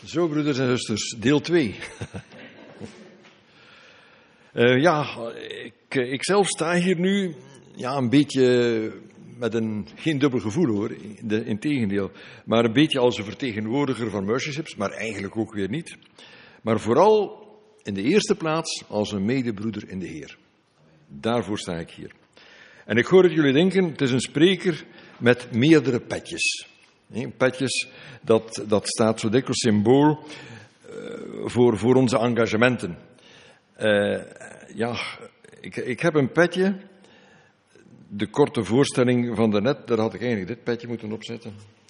Zo, broeders en zusters, deel 2. Ik zelf sta hier nu een beetje met geen dubbel gevoel hoor, integendeel. Maar een beetje als een vertegenwoordiger van Mercyships, maar eigenlijk ook weer niet. Maar vooral in de eerste plaats als een medebroeder in de Heer. Daarvoor sta ik hier. En ik hoor dat jullie denken, het is een spreker met meerdere petjes. Petjes, dat staat zo dikwijls symbool voor onze engagementen. Ik heb een petje. De korte voorstelling van daarnet, daar had ik eigenlijk dit petje moeten opzetten.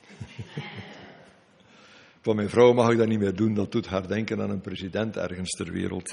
Van mijn vrouw mag ik dat niet meer doen, dat doet haar denken aan een president ergens ter wereld.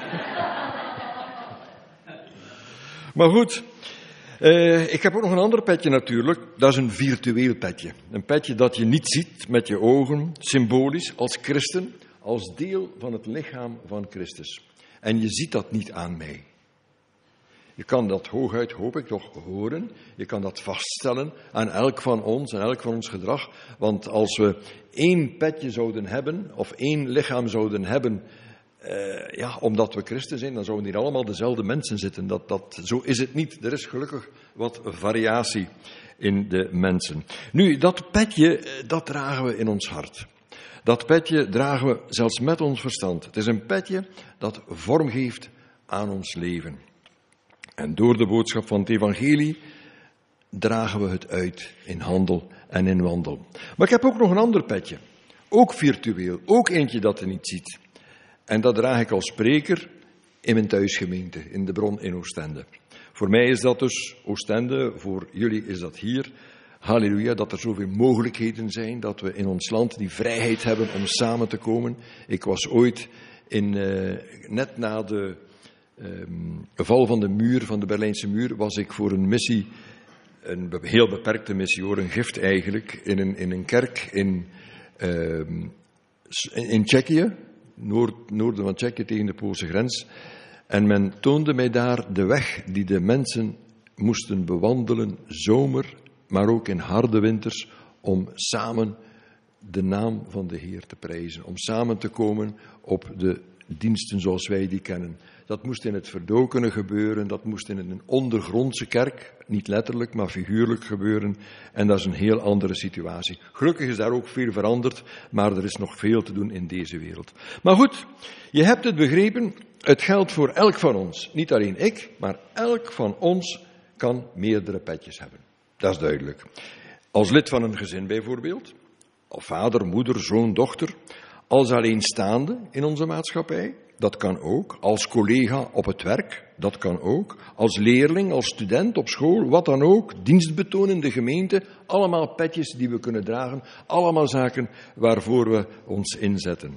Maar goed, ik heb ook nog een ander petje natuurlijk, dat is een virtueel petje. Een petje dat je niet ziet met je ogen, symbolisch, als christen, als deel van het lichaam van Christus. En je ziet dat niet aan mij. Je kan dat hooguit, hoop ik toch, horen. Je kan dat vaststellen aan elk van ons en elk van ons gedrag. Want als we één petje zouden hebben, of één lichaam zouden hebben, omdat we christen zijn, dan zouden hier allemaal dezelfde mensen zitten. Zo is het niet. Er is gelukkig wat variatie in de mensen. Nu, dat petje, dat dragen we in ons hart. Dat petje dragen we zelfs met ons verstand. Het is een petje dat vorm geeft aan ons leven. En door de boodschap van het evangelie dragen we het uit in handel en in wandel. Maar ik heb ook nog een ander petje. Ook virtueel. Ook eentje dat je niet ziet. En dat draag ik als spreker in mijn thuisgemeente, in de Bron in Oostende. Voor mij is dat dus Oostende, voor jullie is dat hier. Halleluja, dat er zoveel mogelijkheden zijn, dat we in ons land die vrijheid hebben om samen te komen. Ik was ooit net na de val van de muur, van de Berlijnse muur, was ik voor een missie, een heel beperkte missie hoor, een gift eigenlijk, in een kerk in Tsjechië, noorden van Tsjechië tegen de Poolse grens. En men toonde mij daar de weg die de mensen moesten bewandelen, zomer, maar ook in harde winters, om samen de naam van de Heer te prijzen. Om samen te komen op de diensten zoals wij die kennen. Dat moest in het verdokene gebeuren, dat moest in een ondergrondse kerk, niet letterlijk, maar figuurlijk gebeuren. En dat is een heel andere situatie. Gelukkig is daar ook veel veranderd, maar er is nog veel te doen in deze wereld. Maar goed, je hebt het begrepen, het geldt voor elk van ons. Niet alleen ik, maar elk van ons kan meerdere petjes hebben. Dat is duidelijk. Als lid van een gezin bijvoorbeeld, of vader, moeder, zoon, dochter, als alleenstaande in onze maatschappij, dat kan ook. Als collega op het werk, dat kan ook. Als leerling, als student op school, wat dan ook. Dienstbetoon in de gemeente, allemaal petjes die we kunnen dragen. Allemaal zaken waarvoor we ons inzetten.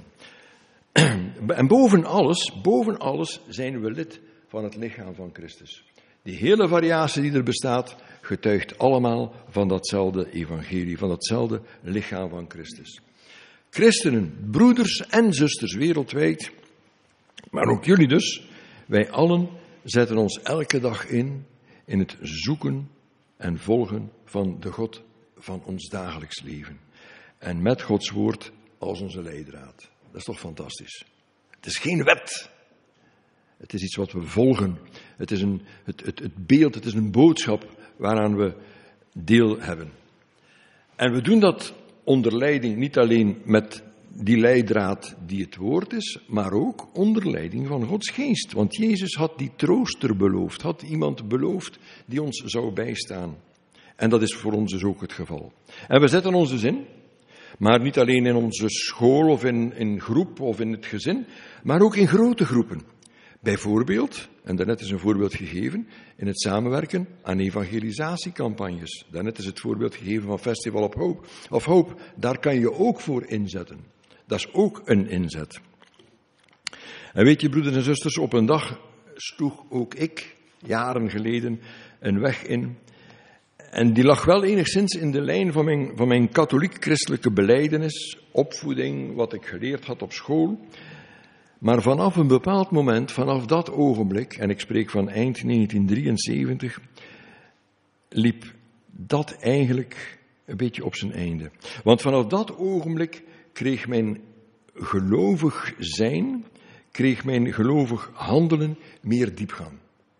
En boven alles zijn we lid van het lichaam van Christus. Die hele variatie die er bestaat, getuigt allemaal van datzelfde evangelie, van datzelfde lichaam van Christus. Christenen, broeders en zusters wereldwijd, maar ook jullie dus, wij allen zetten ons elke dag in het zoeken en volgen van de God van ons dagelijks leven. En met Gods woord als onze leidraad. Dat is toch fantastisch. Het is geen wet. Het is iets wat we volgen. Het is het beeld, het is een boodschap waaraan we deel hebben. En we doen dat onder leiding niet alleen met die leidraad die het woord is, maar ook onder leiding van Gods geest. Want Jezus had die trooster beloofd, had iemand beloofd die ons zou bijstaan. En dat is voor ons dus ook het geval. En we zetten ons dus in, maar niet alleen in onze school of in groep of in het gezin, maar ook in grote groepen. Bijvoorbeeld, en daarnet is een voorbeeld gegeven, in het samenwerken aan evangelisatiecampagnes. Daarnet is het voorbeeld gegeven van Festival of Hope. Daar kan je ook voor inzetten. Dat is ook een inzet. En weet je, broeders en zusters, op een dag sloeg ook ik, jaren geleden, een weg in. En die lag wel enigszins in de lijn van mijn katholiek-christelijke belijdenis, opvoeding, wat ik geleerd had op school. Maar vanaf een bepaald moment, vanaf dat ogenblik, en ik spreek van eind 1973, liep dat eigenlijk een beetje op zijn einde. Want vanaf dat ogenblik kreeg mijn gelovig zijn kreeg mijn gelovig handelen meer diepgang.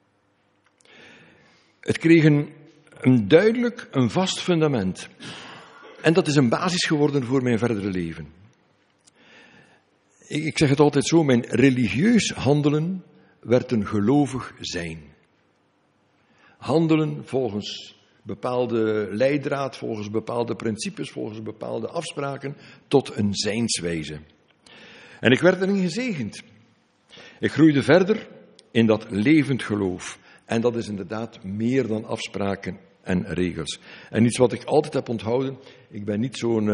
Het kreeg een duidelijk, een vast fundament. En dat is een basis geworden voor mijn verdere leven. Ik zeg het altijd zo, mijn religieus handelen werd een gelovig zijn. Handelen volgens bepaalde leidraad, volgens bepaalde principes, volgens bepaalde afspraken, tot een zijnswijze. En ik werd erin gezegend. Ik groeide verder in dat levend geloof. En dat is inderdaad meer dan afspraken en regels. En iets wat ik altijd heb onthouden, ik ben niet zo'n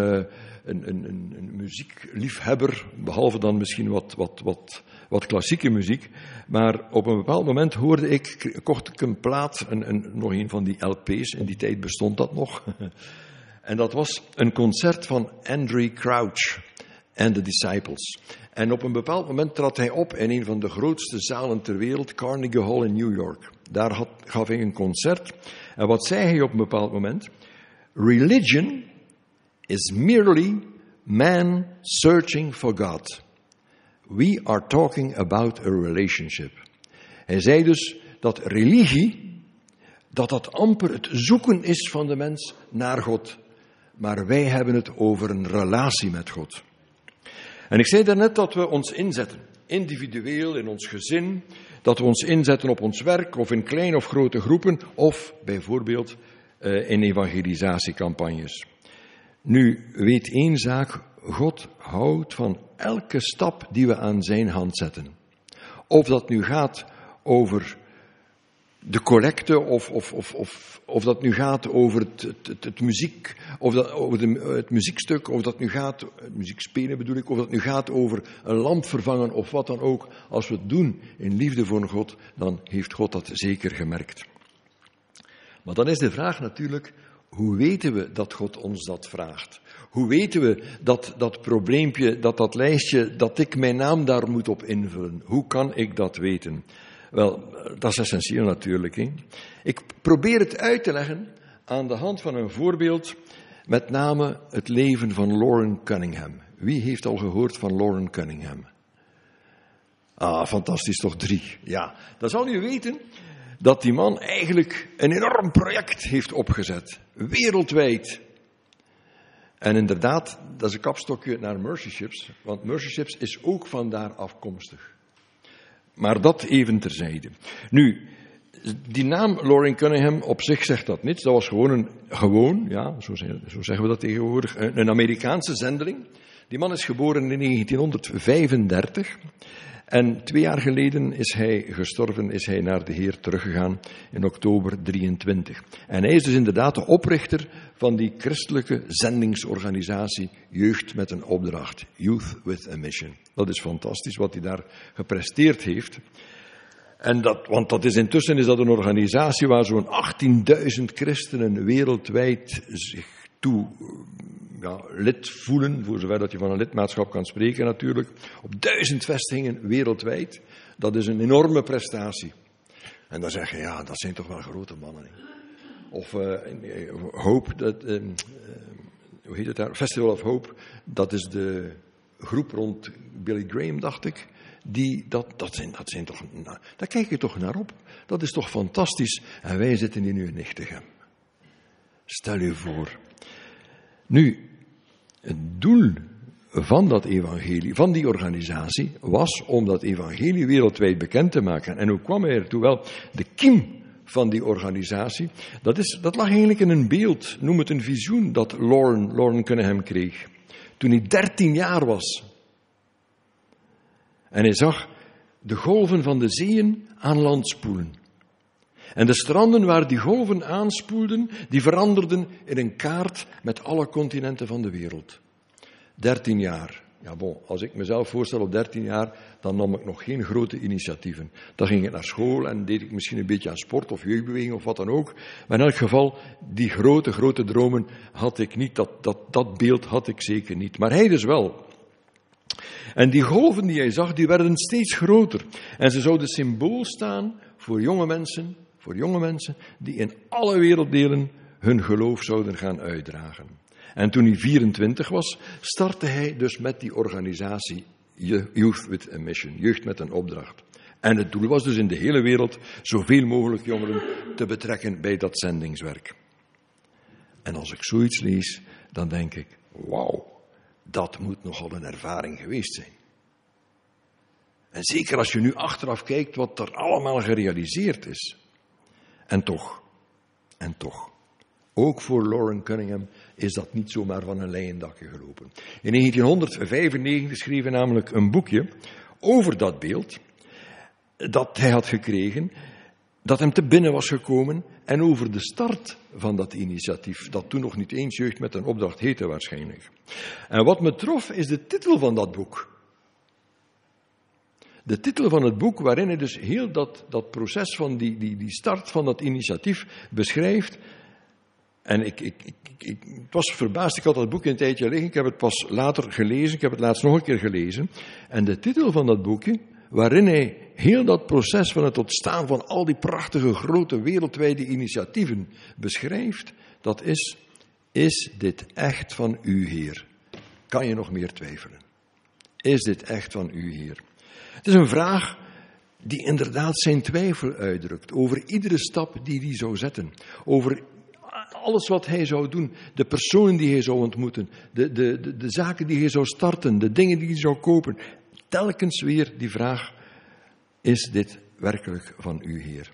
een muziekliefhebber, behalve dan misschien wat klassieke muziek, maar op een bepaald moment kocht ik een plaat, nog een van die LP's, in die tijd bestond dat nog, en dat was een concert van Andraé Crouch en The Disciples. En op een bepaald moment trad hij op in een van de grootste zalen ter wereld, Carnegie Hall in New York. Daar gaf hij een concert. En wat zei hij op een bepaald moment? Religion is merely man searching for God. We are talking about a relationship. Hij zei dus dat religie, dat amper het zoeken is van de mens naar God. Maar wij hebben het over een relatie met God. En ik zei daarnet dat we ons inzetten, individueel, in ons gezin, dat we ons inzetten op ons werk, of in kleine of grote groepen, of bijvoorbeeld in evangelisatiecampagnes. Nu, weet één zaak, God houdt van elke stap die we aan zijn hand zetten. Of dat nu gaat over de collecte, of dat nu gaat over het muziek, over het muziekstuk, of dat nu gaat, het muziekspelen bedoel ik, of dat nu gaat over een lamp vervangen, of wat dan ook. Als we het doen in liefde voor God, dan heeft God dat zeker gemerkt. Maar dan is de vraag natuurlijk, hoe weten we dat God ons dat vraagt? Hoe weten we dat probleempje, dat lijstje, dat ik mijn naam daar moet op invullen? Hoe kan ik dat weten? Wel, dat is essentieel natuurlijk. Hè? Ik probeer het uit te leggen aan de hand van een voorbeeld, met name het leven van Loren Cunningham. Wie heeft al gehoord van Loren Cunningham? Ah, fantastisch, toch 3. Ja, dan zal u weten dat die man eigenlijk een enorm project heeft opgezet, wereldwijd. En inderdaad, dat is een kapstokje naar Mercy Ships, want Mercy Ships is ook vandaar afkomstig. Maar dat even terzijde. Nu, die naam Loren Cunningham op zich zegt dat niets. Dat was zo zeggen we dat tegenwoordig, een Amerikaanse zendeling. Die man is geboren in 1935. En 2 jaar geleden is hij gestorven, is hij naar de Heer teruggegaan in oktober 23. En hij is dus inderdaad de oprichter van die christelijke zendingsorganisatie Jeugd met een opdracht. Youth with a Mission. Dat is fantastisch wat hij daar gepresteerd heeft. Want intussen is dat een organisatie waar zo'n 18.000 christenen wereldwijd zich toe lid voelen, voor zover dat je van een lidmaatschap kan spreken natuurlijk, op 1000 vestigingen wereldwijd. Dat is een enorme prestatie. En dan zeg je, ja, dat zijn toch wel grote mannen. Hè? Of Hope, hoe heet het daar? Festival of Hope, dat is de groep rond Billy Graham, dacht ik. Dat zijn toch, daar kijk je toch naar op. Dat is toch fantastisch. En wij zitten in uw Nichtegem. Stel u voor. Nu, het doel van dat evangelie, van die organisatie, was om dat evangelie wereldwijd bekend te maken. En hoe kwam hij ertoe? Wel, de kiem van die organisatie, dat lag eigenlijk in een beeld, noem het een visioen, dat Loren Cunningham kreeg. Toen hij 13 jaar was. En hij zag de golven van de zeeën aan land spoelen. En de stranden waar die golven aanspoelden, die veranderden in een kaart met alle continenten van de wereld. 13 jaar. Ja, als ik mezelf voorstel op 13 jaar, dan nam ik nog geen grote initiatieven. Dan ging ik naar school en deed ik misschien een beetje aan sport of jeugdbeweging of wat dan ook. Maar in elk geval, die grote dromen had ik niet. Dat beeld had ik zeker niet. Maar hij dus wel. En die golven die hij zag, die werden steeds groter. En ze zouden symbool staan voor jonge mensen die in alle werelddelen hun geloof zouden gaan uitdragen. En toen hij 24 was, startte hij dus met die organisatie Youth with a Mission, jeugd met een opdracht. En het doel was dus in de hele wereld zoveel mogelijk jongeren te betrekken bij dat zendingswerk. En als ik zoiets lees, dan denk ik, wauw, dat moet nogal een ervaring geweest zijn. En zeker als je nu achteraf kijkt wat er allemaal gerealiseerd is. En toch, ook voor Loren Cunningham is dat niet zomaar van een leien dakje gelopen. In 1995 schreef hij namelijk een boekje over dat beeld dat hij had gekregen, dat hem te binnen was gekomen en over de start van dat initiatief, dat toen nog niet eens Jeugd met een Opdracht heette waarschijnlijk. En wat me trof is de titel van dat boek. De titel van het boek waarin hij dus heel dat proces van die start van dat initiatief beschrijft. En ik was verbaasd, ik had dat boek een tijdje liggen, ik heb het pas later gelezen, ik heb het laatst nog een keer gelezen. En de titel van dat boekje, waarin hij heel dat proces van het ontstaan van al die prachtige grote wereldwijde initiatieven beschrijft, dat is dit echt van u, Heer? Kan je nog meer twijfelen? Is dit echt van u, Heer? Het is een vraag die inderdaad zijn twijfel uitdrukt over iedere stap die hij zou zetten, over alles wat hij zou doen, de personen die hij zou ontmoeten, de zaken die hij zou starten, de dingen die hij zou kopen. Telkens weer die vraag, is dit werkelijk van u, Heer?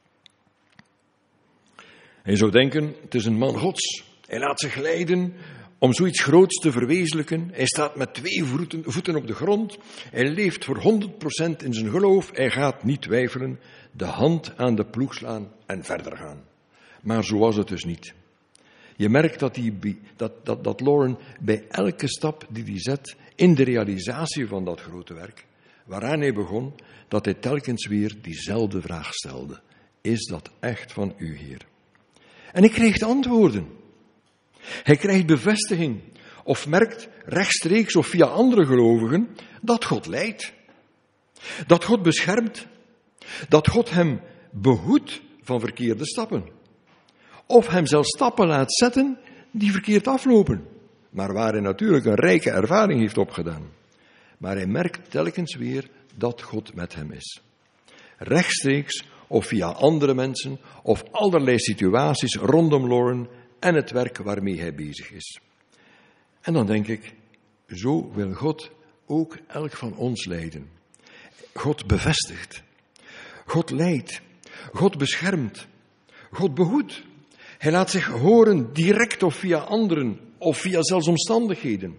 Hij zou denken, het is een man Gods. Hij laat zich leiden om zoiets groots te verwezenlijken. Hij staat met 2 voeten op de grond. Hij leeft voor 100% in zijn geloof. Hij gaat niet twijfelen, de hand aan de ploeg slaan en verder gaan. Maar zo was het dus niet. Je merkt dat Loren bij elke stap die hij zet in de realisatie van dat grote werk, waaraan hij begon, dat hij telkens weer diezelfde vraag stelde. Is dat echt van u, Heer? En hij krijgt antwoorden. Hij krijgt bevestiging of merkt rechtstreeks of via andere gelovigen dat God leidt. Dat God beschermt. Dat God hem behoedt van verkeerde stappen. Of hem zelfs stappen laat zetten die verkeerd aflopen. Maar waar hij natuurlijk een rijke ervaring heeft opgedaan. Maar hij merkt telkens weer dat God met hem is. Rechtstreeks of via andere mensen of allerlei situaties rondom Loren en het werk waarmee hij bezig is. En dan denk ik, zo wil God ook elk van ons leiden. God bevestigt. God leidt. God beschermt. God behoedt. Hij laat zich horen direct of via anderen of via zelfs omstandigheden.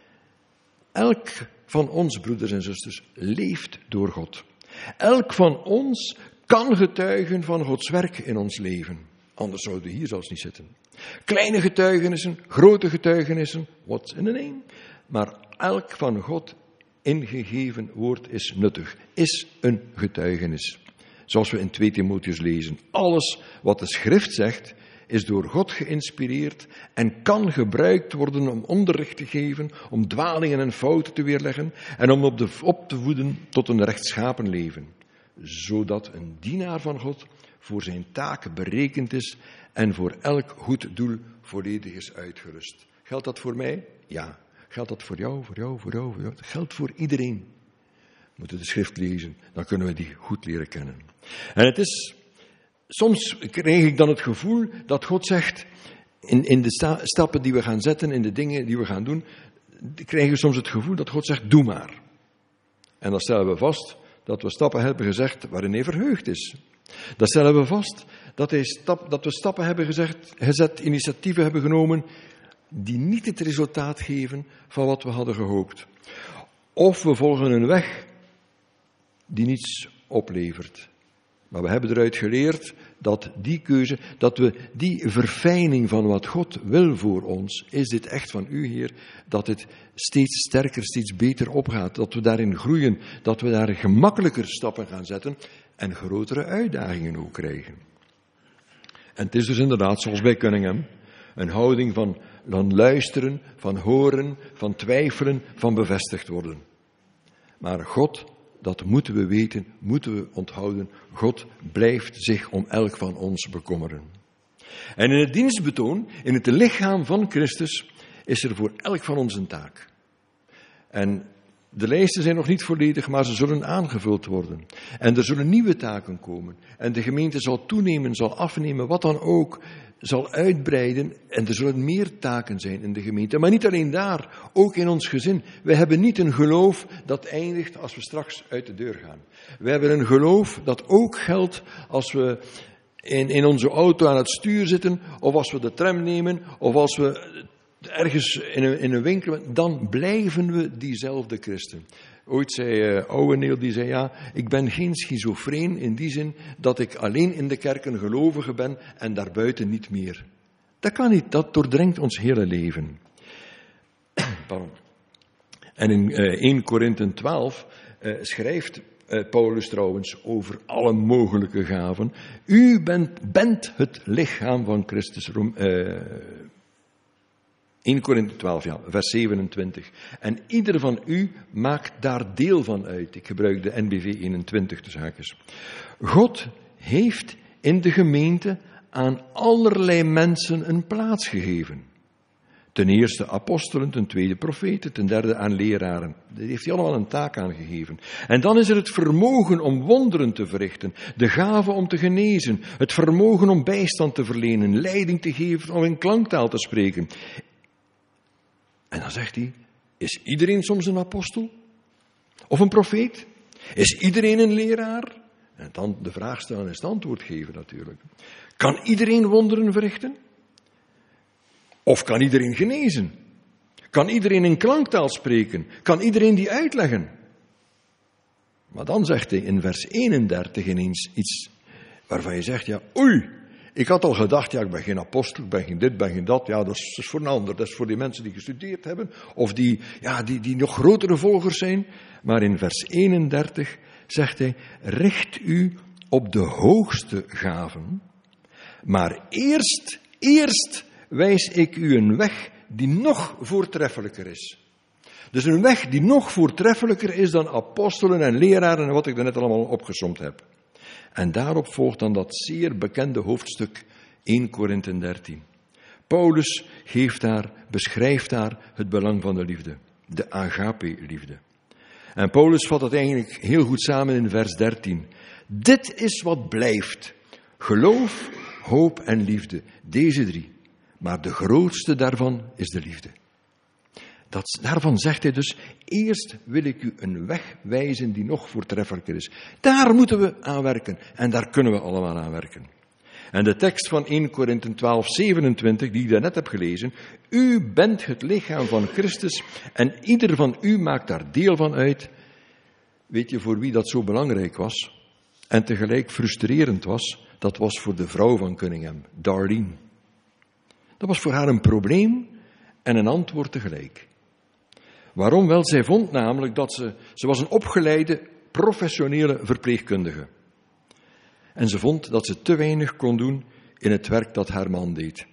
Elk van ons, broeders en zusters, leeft door God. Elk van ons kan getuigen van Gods werk in ons leven. Anders zouden we hier zelfs niet zitten. Kleine getuigenissen, grote getuigenissen, what's in the name? Maar elk van God ingegeven woord is nuttig, is een getuigenis. Zoals we in 2 Timotheus lezen. Alles wat de schrift zegt, is door God geïnspireerd en kan gebruikt worden om onderricht te geven, om dwalingen en fouten te weerleggen en om op te voeden tot een rechtschapen leven. Zodat een dienaar van God voor zijn taak berekend is en voor elk goed doel volledig is uitgerust. Geldt dat voor mij? Ja. Geldt dat voor jou, voor jou, voor jou, voor jou? Dat geldt voor iedereen. We moeten de schrift lezen, dan kunnen we die goed leren kennen. En het is, soms krijg ik dan het gevoel dat God zegt, in de stappen die we gaan zetten, in de dingen die we gaan doen, krijgen we soms het gevoel dat God zegt, doe maar. En dan stellen we vast dat we stappen hebben gezegd waarin hij verheugd is. Dan stellen we vast dat we stappen hebben gezet, initiatieven hebben genomen, die niet het resultaat geven van wat we hadden gehoopt. Of we volgen een weg die niets oplevert. Maar we hebben eruit geleerd dat die keuze, dat we die verfijning van wat God wil voor ons, is dit echt van u, Heer, dat het steeds sterker, steeds beter opgaat, dat we daarin groeien, dat we daar gemakkelijker stappen gaan zetten en grotere uitdagingen ook krijgen. En het is dus inderdaad, zoals bij Cunningham, een houding van luisteren, van horen, van twijfelen, van bevestigd worden. Maar God, dat moeten we weten, moeten we onthouden, God blijft zich om elk van ons bekommeren. En in het dienstbetoon, in het lichaam van Christus, is er voor elk van ons een taak. En de lijsten zijn nog niet volledig, maar ze zullen aangevuld worden. En er zullen nieuwe taken komen. En de gemeente zal toenemen, zal afnemen, wat dan ook, zal uitbreiden. En er zullen meer taken zijn in de gemeente. Maar niet alleen daar, ook in ons gezin. We hebben niet een geloof dat eindigt als we straks uit de deur gaan. We hebben een geloof dat ook geldt als we in onze auto aan het stuur zitten, of als we de tram nemen, of als we ergens in een winkel, dan blijven we diezelfde christen. Ooit zei oude Neel, die zei, ja, ik ben geen schizofreen in die zin dat ik alleen in de kerk een gelovige ben en daarbuiten niet meer. Dat kan niet, dat doordringt ons hele leven. Pardon. En in 1 Korinthe 12 schrijft Paulus trouwens over alle mogelijke gaven. U bent het lichaam van Christus. 1 Korinthe 12, ja, vers 27. En ieder van u maakt daar deel van uit. Ik gebruik de NBV 21 tussen haakjes. God heeft in de gemeente aan allerlei mensen een plaats gegeven. Ten eerste apostelen, ten tweede profeten, ten derde aan leraren. Daar heeft hij allemaal een taak aan gegeven. En dan is er het vermogen om wonderen te verrichten, de gave om te genezen, het vermogen om bijstand te verlenen, leiding te geven om in klanktaal te spreken. En dan zegt hij, is iedereen soms een apostel? Of een profeet? Is iedereen een leraar? En dan de vraag stellen en het antwoord geven natuurlijk. Kan iedereen wonderen verrichten? Of kan iedereen genezen? Kan iedereen in klanktaal spreken? Kan iedereen die uitleggen? Maar dan zegt hij in vers 31 ineens iets waarvan je zegt, ja, oei, ik had al gedacht, ja, ik ben geen apostel, ik ben geen dit, ik ben geen dat. Ja, dat is voor een ander, dat is voor die mensen die gestudeerd hebben, of die nog grotere volgers zijn. Maar in vers 31 zegt hij, richt u op de hoogste gaven, maar eerst wijs ik u een weg die nog voortreffelijker is. Dus een weg die nog voortreffelijker is dan apostelen en leraren en wat ik daarnet allemaal opgesomd heb. En daarop volgt dan dat zeer bekende hoofdstuk 1 Korinthe 13. Paulus beschrijft daar het belang van de liefde, de agape-liefde. En Paulus vat het eigenlijk heel goed samen in vers 13. Dit is wat blijft: geloof, hoop en liefde, deze drie. Maar de grootste daarvan is de liefde. Daarvan zegt hij dus, eerst wil ik u een weg wijzen die nog voortreffelijker is. Daar moeten we aan werken en daar kunnen we allemaal aan werken. En de tekst van 1 Korinthe 12, 27, die ik daarnet heb gelezen, u bent het lichaam van Christus en ieder van u maakt daar deel van uit. Weet je voor wie dat zo belangrijk was en tegelijk frustrerend was? Dat was voor de vrouw van Cunningham, Darlene. Dat was voor haar een probleem en een antwoord tegelijk. Waarom? Wel, zij vond namelijk dat ze was een opgeleide, professionele verpleegkundige. En ze vond dat ze te weinig kon doen in het werk dat haar man deed.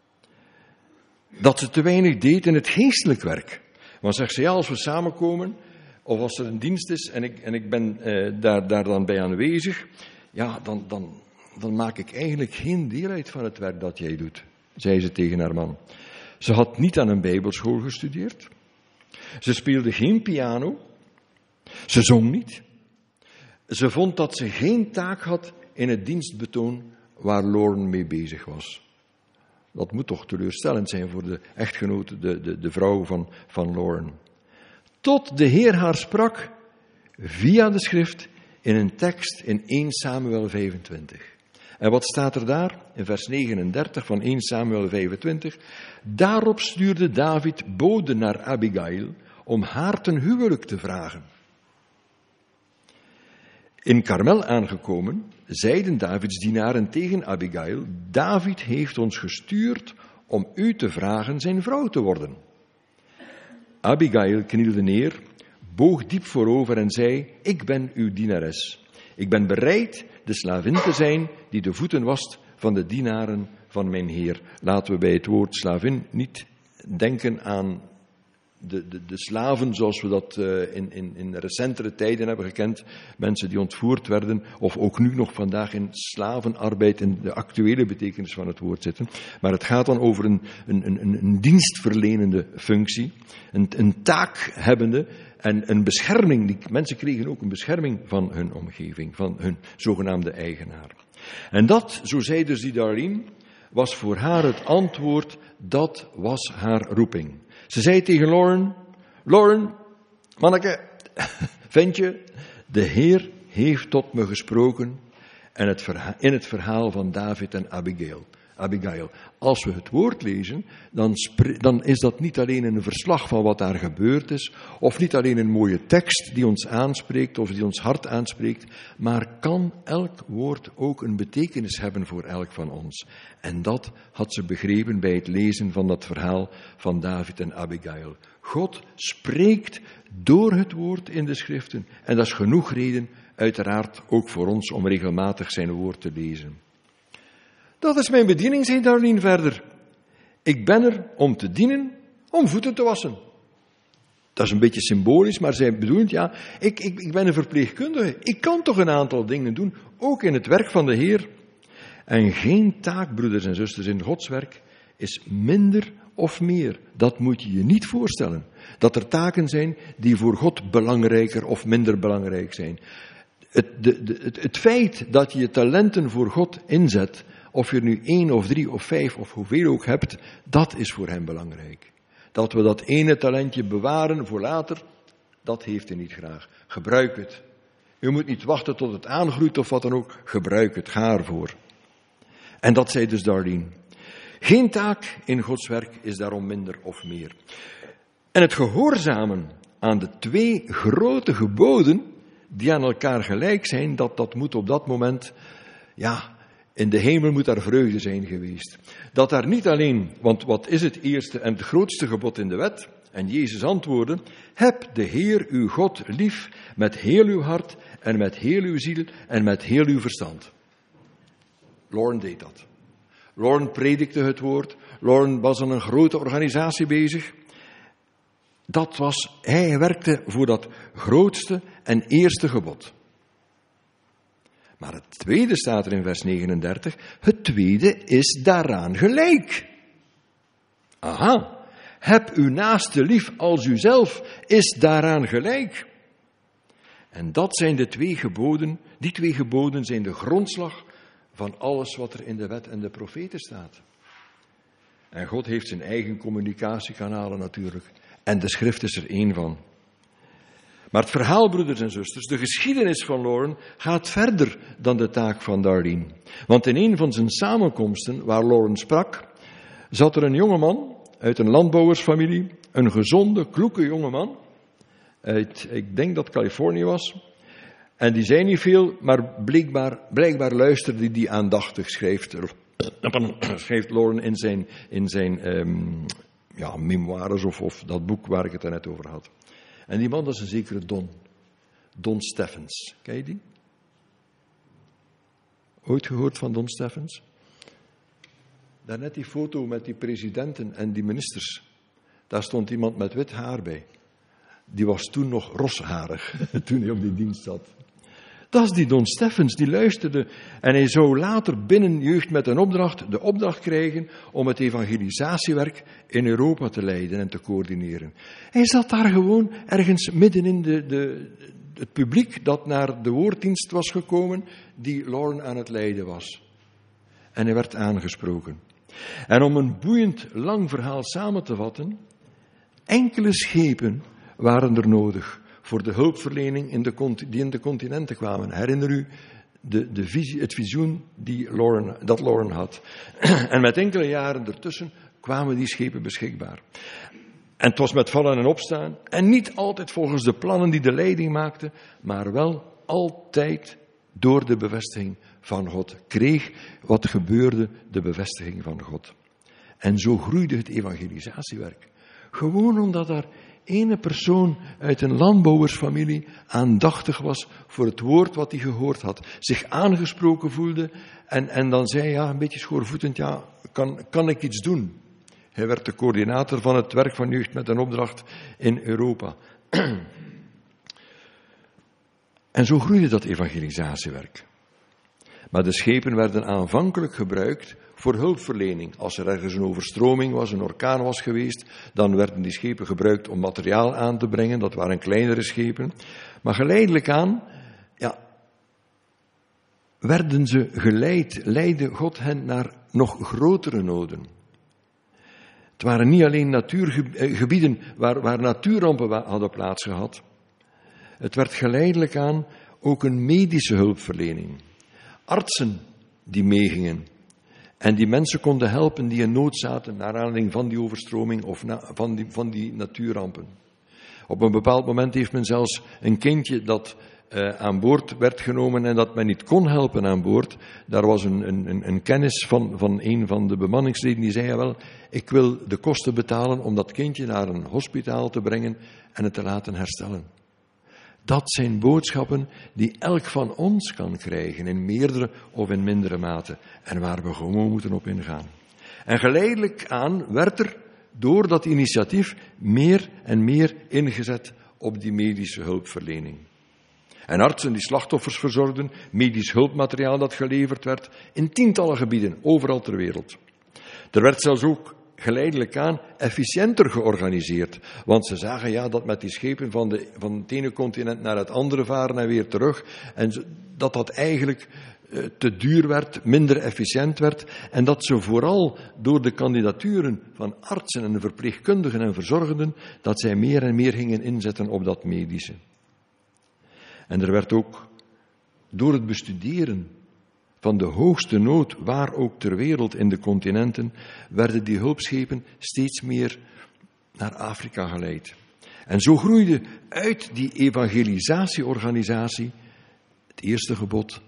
Dat ze te weinig deed in het geestelijk werk. Want zegt ze, ja, als we samenkomen, of als er een dienst is en ik ben daar dan bij aanwezig, ja, dan maak ik eigenlijk geen deel uit van het werk dat jij doet, zei ze tegen haar man. Ze had niet aan een bijbelschool gestudeerd. Ze speelde geen piano. Ze zong niet. Ze vond dat ze geen taak had in het dienstbetoon waar Lauren mee bezig was. Dat moet toch teleurstellend zijn voor de echtgenote, de vrouw van Lauren. Tot de Heer haar sprak via de schrift in een tekst in 1 Samuel 25. En wat staat er daar? In vers 39 van 1 Samuel 25. Daarop stuurde David boden naar Abigail om haar ten huwelijk te vragen. In Karmel aangekomen, zeiden Davids dienaren tegen Abigail, David heeft ons gestuurd om u te vragen zijn vrouw te worden. Abigail knielde neer, boog diep voorover en zei, ik ben uw dienares. Ik ben bereid de slavin te zijn die de voeten wast van de dienaren van mijn Heer. Laten we bij het woord slavin niet denken aan de slaven zoals we dat in recentere tijden hebben gekend, mensen die ontvoerd werden, of ook nu nog vandaag in slavenarbeid in de actuele betekenis van het woord zitten. Maar het gaat dan over een dienstverlenende functie, een taak hebbende en een bescherming. Die mensen kregen ook een bescherming van hun omgeving, van hun zogenaamde eigenaar. En dat, zo zei dus die Darlene, was voor haar het antwoord, dat was haar roeping. Ze zei tegen Lauren, manneke, ventje, de Heer heeft tot me gesproken in het verhaal van David en Abigail. Als we het woord lezen, dan is dat niet alleen een verslag van wat daar gebeurd is, of niet alleen een mooie tekst die ons aanspreekt, of die ons hart aanspreekt, maar kan elk woord ook een betekenis hebben voor elk van ons. En dat had ze begrepen bij het lezen van dat verhaal van David en Abigail. God spreekt door het woord in de schriften, en dat is genoeg reden, uiteraard ook voor ons, om regelmatig zijn woord te lezen. Dat is mijn bediening, zei Darlene verder. Ik ben er om te dienen, om voeten te wassen. Dat is een beetje symbolisch, maar zij bedoelt, ja, ik ben een verpleegkundige. Ik kan toch een aantal dingen doen, ook in het werk van de Heer. En geen taak, broeders en zusters, in Gods werk is minder of meer. Dat moet je je niet voorstellen. Dat er taken zijn die voor God belangrijker of minder belangrijk zijn. Het feit dat je je talenten voor God inzet, of je er nu 1 of 3 of 5 of hoeveel ook hebt, dat is voor hem belangrijk. Dat we dat ene talentje bewaren voor later, dat heeft hij niet graag. Gebruik het. U moet niet wachten tot het aangroeit of wat dan ook. Gebruik het, ga ervoor. En dat zei dus Darlene. Geen taak in Gods werk is daarom minder of meer. En het gehoorzamen aan de 2 grote geboden, die aan elkaar gelijk zijn, dat moet op dat moment, ja, in de hemel moet daar vreugde zijn geweest. Dat daar niet alleen, want wat is het eerste en het grootste gebod in de wet? En Jezus antwoordde, heb de Heer uw God lief met heel uw hart en met heel uw ziel en met heel uw verstand. Lauren deed dat. Lauren predikte het woord. Lauren was aan een grote organisatie bezig. Hij werkte voor dat grootste en eerste gebod. Maar het tweede staat er in vers 39. Het tweede is daaraan gelijk. Aha. Heb uw naaste lief als uzelf is daaraan gelijk. En dat zijn de 2 geboden. Die 2 geboden zijn de grondslag van alles wat er in de wet en de profeten staat. En God heeft zijn eigen communicatiekanalen natuurlijk. En de schrift is er 1 van. Maar het verhaal, broeders en zusters, de geschiedenis van Lauren gaat verder dan de taak van Darlene. Want in een van zijn samenkomsten waar Lauren sprak, zat er een jongeman uit een landbouwersfamilie, een gezonde, kloeke jongeman, uit, ik denk dat Californië was. En die zei niet veel, maar blijkbaar luisterde die aandachtig, schrijft Lauren in zijn memoires of dat boek waar ik het net over had. En die man, dat is een zekere Don Stephens. Ken je die? Ooit gehoord van Don Stephens? Daarnet die foto met die presidenten en die ministers. Daar stond iemand met wit haar bij. Die was toen nog rosharig, toen hij op die dienst zat. Dat is die Don Stephens, die luisterde. En hij zou later binnen Jeugd met een Opdracht de opdracht krijgen om het evangelisatiewerk in Europa te leiden en te coördineren. Hij zat daar gewoon ergens midden in het publiek dat naar de woorddienst was gekomen, die Lauren aan het leiden was. En hij werd aangesproken. En om een boeiend lang verhaal samen te vatten, enkele schepen waren er nodig voor de hulpverlening die in de continenten kwamen. Herinner u het visioen dat Lauren had. En met enkele jaren ertussen kwamen die schepen beschikbaar. En het was met vallen en opstaan. En niet altijd volgens de plannen die de leiding maakte, maar wel altijd door de bevestiging van God. Kreeg wat gebeurde de bevestiging van God. En zo groeide het evangelisatiewerk. Gewoon omdat daar ene persoon uit een landbouwersfamilie aandachtig was voor het woord wat hij gehoord had. Zich aangesproken voelde en dan zei, ja, een beetje schoorvoetend, ja, kan ik iets doen? Hij werd de coördinator van het werk van Jeugd met een opdracht in Europa. En zo groeide dat evangelisatiewerk. Maar de schepen werden aanvankelijk gebruikt voor hulpverlening. Als er ergens een overstroming was, een orkaan was geweest, dan werden die schepen gebruikt om materiaal aan te brengen. Dat waren kleinere schepen. Maar geleidelijk aan, werden ze geleid, leidde God hen naar nog grotere noden. Het waren niet alleen natuurgebieden waar natuurrampen hadden plaatsgehad. Het werd geleidelijk aan ook een medische hulpverlening. Artsen die meegingen en die mensen konden helpen die in nood zaten naar aanleiding van die overstroming of van die natuurrampen. Op een bepaald moment heeft men zelfs een kindje dat aan boord werd genomen en dat men niet kon helpen aan boord. Daar was een kennis van een van de bemanningsleden die zei, wel, ik wil de kosten betalen om dat kindje naar een hospitaal te brengen en het te laten herstellen. Dat zijn boodschappen die elk van ons kan krijgen, in meerdere of in mindere mate, en waar we gewoon moeten op ingaan. En geleidelijk aan werd er door dat initiatief meer en meer ingezet op die medische hulpverlening. En artsen die slachtoffers verzorgden, medisch hulpmateriaal dat geleverd werd, in tientallen gebieden, overal ter wereld. Er werd zelfs ook geleidelijk aan efficiënter georganiseerd. Want ze zagen dat met die schepen van het ene continent naar het andere varen en weer terug, en dat eigenlijk te duur werd, minder efficiënt werd, en dat ze vooral door de kandidaturen van artsen en verpleegkundigen en verzorgenden, dat zij meer en meer gingen inzetten op dat medische. En er werd ook door het bestuderen van de hoogste nood, waar ook ter wereld in de continenten, werden die hulpschepen steeds meer naar Afrika geleid. En zo groeide uit die evangelisatieorganisatie het eerste gebod,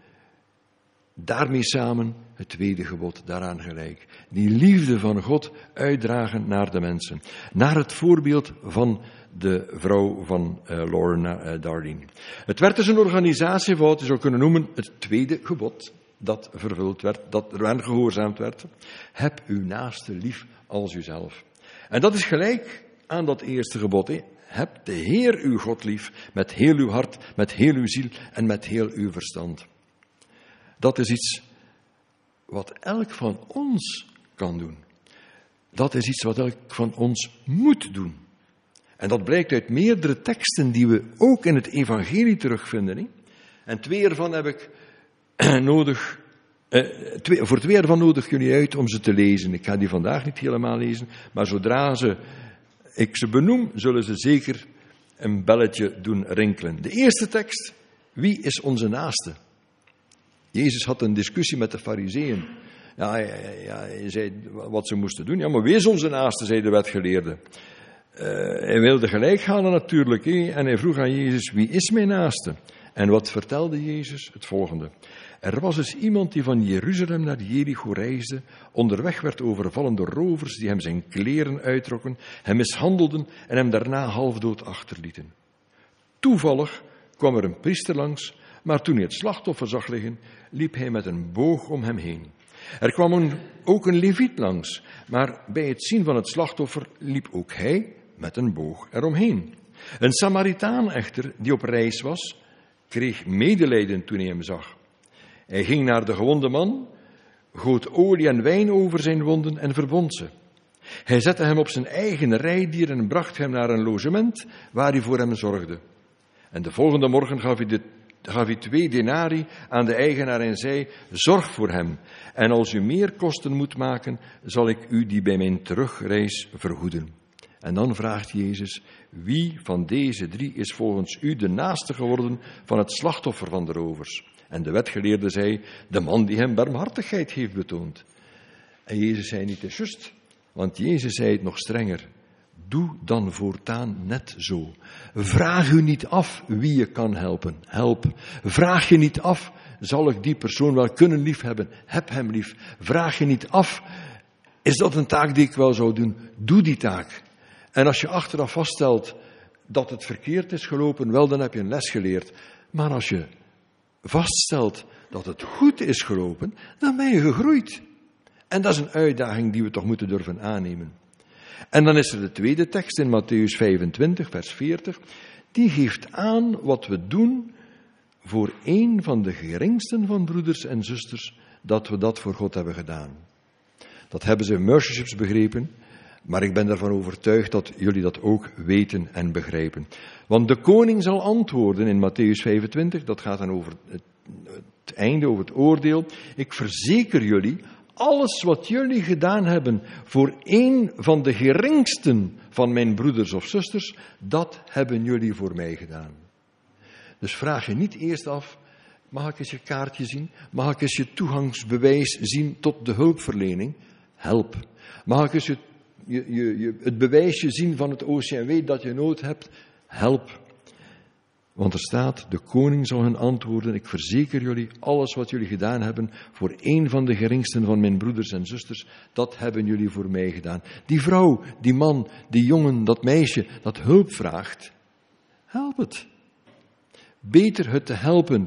daarmee samen het tweede gebod, daaraan gelijk. Die liefde van God uitdragen naar de mensen. Naar het voorbeeld van de vrouw van Lorna Dardine. Het werd dus een organisatie, wat je zou kunnen noemen, het tweede gebod dat vervuld werd, dat er aan gehoorzaamd werd. Heb uw naaste lief als uzelf. En dat is gelijk aan dat eerste gebod. Heb de Heer uw God lief, met heel uw hart, met heel uw ziel en met heel uw verstand. Dat is iets wat elk van ons kan doen. Dat is iets wat elk van ons moet doen. En dat blijkt uit meerdere teksten die we ook in het evangelie terugvinden. En twee ervan heb ik nodig. Voor twee ervan nodig jullie uit om ze te lezen. Ik ga die vandaag niet helemaal lezen, maar zodra ik ze benoem, zullen ze zeker een belletje doen rinkelen. De eerste tekst, wie is onze naaste? Jezus had een discussie met de Farizeeën. Hij zei wat ze moesten doen. Ja, maar wie is onze naaste, zei de wetgeleerde. Hij wilde gelijk halen natuurlijk. En hij vroeg aan Jezus, wie is mijn naaste? En wat vertelde Jezus? Het volgende. Er was eens iemand die van Jeruzalem naar Jericho reisde. Onderweg werd overvallen door rovers die hem zijn kleren uittrokken, hem mishandelden en hem daarna halfdood achterlieten. Toevallig kwam er een priester langs, maar toen hij het slachtoffer zag liggen, liep hij met een boog om hem heen. Er kwam ook een leviet langs, maar bij het zien van het slachtoffer liep ook hij met een boog eromheen. Een Samaritaan echter, die op reis was, kreeg medelijden toen hij hem zag. Hij ging naar de gewonde man, goot olie en wijn over zijn wonden en verbond ze. Hij zette hem op zijn eigen rijdier en bracht hem naar een logement waar hij voor hem zorgde. En de volgende morgen gaf hij 2 denari aan de eigenaar en zei, zorg voor hem. En als u meer kosten moet maken, zal ik u die bij mijn terugreis vergoeden. En dan vraagt Jezus, wie van deze 3 is volgens u de naaste geworden van het slachtoffer van de rovers? En de wetgeleerde zei, de man die hem barmhartigheid heeft betoond. En Jezus zei niet, het is juist, want Jezus zei het nog strenger. Doe dan voortaan net zo. Vraag u niet af wie je kan helpen. Help. Vraag je niet af, zal ik die persoon wel kunnen liefhebben? Heb hem lief. Vraag je niet af, is dat een taak die ik wel zou doen? Doe die taak. En als je achteraf vaststelt dat het verkeerd is gelopen, wel, dan heb je een les geleerd. Maar als je vaststelt dat het goed is gelopen, dan ben je gegroeid. En dat is een uitdaging die we toch moeten durven aannemen. En dan is er de tweede tekst in Mattheüs 25, vers 40. Die geeft aan wat we doen voor een van de geringsten van broeders en zusters, dat we dat voor God hebben gedaan. Dat hebben ze in Mercyships begrepen, maar ik ben ervan overtuigd dat jullie dat ook weten en begrijpen. Want de koning zal antwoorden in Mattheüs 25, dat gaat dan over het einde, over het oordeel. Ik verzeker jullie, alles wat jullie gedaan hebben voor een van de geringsten van mijn broeders of zusters, dat hebben jullie voor mij gedaan. Dus vraag je niet eerst af, mag ik eens je kaartje zien? Mag ik eens je toegangsbewijs zien tot de hulpverlening? Help. Mag ik eens het bewijsje zien van het OCMW dat je nood hebt? Help. Want er staat, de koning zal hen antwoorden, ik verzeker jullie, alles wat jullie gedaan hebben voor een van de geringsten van mijn broeders en zusters, dat hebben jullie voor mij gedaan. Die vrouw, die man, die jongen, dat meisje, dat hulp vraagt, help het. Beter het te helpen,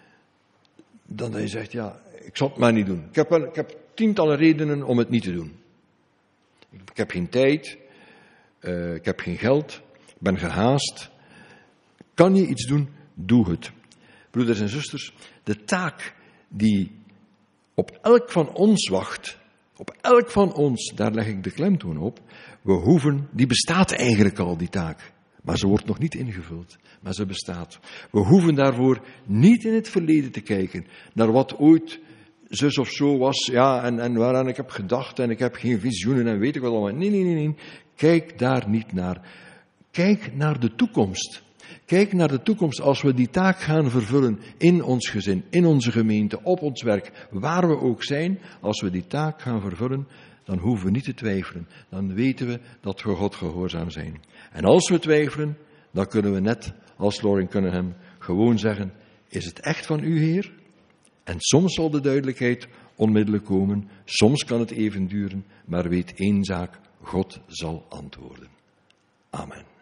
dan dat je zegt, ja, ik zal het maar niet doen. Ik heb tientallen redenen om het niet te doen. Ik heb geen tijd, ik heb geen geld, ik ben gehaast. Kan je iets doen? Doe het. Broeders en zusters, de taak die op elk van ons wacht, op elk van ons, daar leg ik de klemtoon op, die bestaat eigenlijk al, die taak. Maar ze wordt nog niet ingevuld, maar ze bestaat. We hoeven daarvoor niet in het verleden te kijken, naar wat ooit zus of zo was, ja, en waaraan ik heb gedacht, en ik heb geen visioenen, en weet ik wat allemaal. Nee. Kijk daar niet naar. Kijk naar de toekomst. Kijk naar de toekomst als we die taak gaan vervullen in ons gezin, in onze gemeente, op ons werk, waar we ook zijn. Als we die taak gaan vervullen, dan hoeven we niet te twijfelen. Dan weten we dat we God gehoorzaam zijn. En als we twijfelen, dan kunnen we net als Loren Cunningham gewoon zeggen, is het echt van u, Heer? En soms zal de duidelijkheid onmiddellijk komen, soms kan het even duren, maar weet één zaak, God zal antwoorden. Amen.